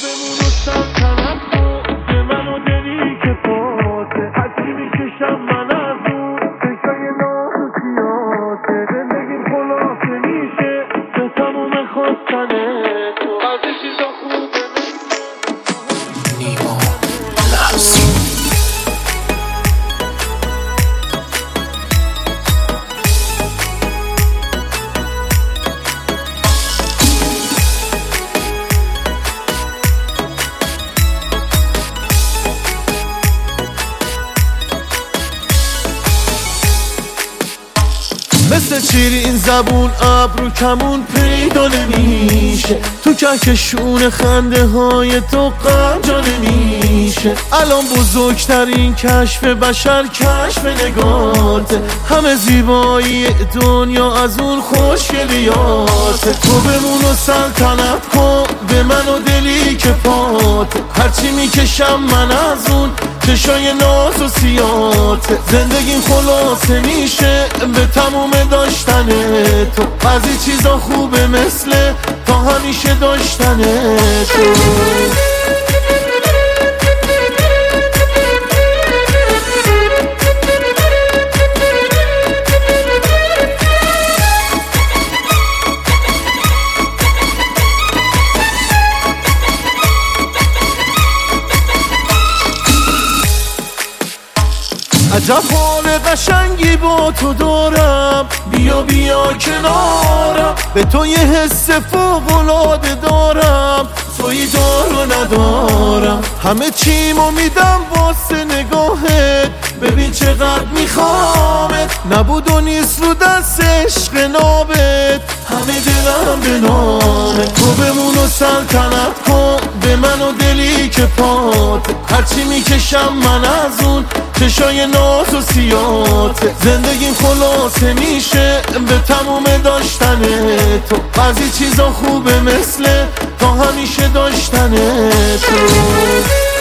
بمون و سلطنت کن به من و دلی که پاته هرچی میکشم من از اون فکرای ناز و سیاته زندگیم خلاصه میشه به تموم خواستنه تو بعضی چیزا خوبه نیما لحظی مثل چیری این زبون ابرو کمون پیدا نمیشه تو کهکشون خنده های تو غمجا نمیشه الان بزرگترین کشف بشر کشف نگاته همه زیبایی دنیا از اون خوشگلیاته تو بمون و سلطنت کن به من و دلی که پاته هرچی میکشم من از اون چشای ناز و سیاته زندگیم خلاصه میشه به تموم داشتن تو بعضی چیزا خوبه مثل تا همیشه داشتن تو عجب حال قشنگی با تو دارم بیا بیا کنارم به تو یه حس فوق‌العاده دارم تویی دارو ندارم همه چیمو میدم واسه نگاهت ببین چقدر میخوامت نبود و نیست رو دست عشق نابت همه دلم به نامت تو بمون و سلطنت کن به من و دلی که پات هرچی میکشم من از اون چشای ناز و سیاته زندگیم خلاصه میشه به تموم داشتن تو بعضی چیزا خوبه مثل تا همیشه داشتن تو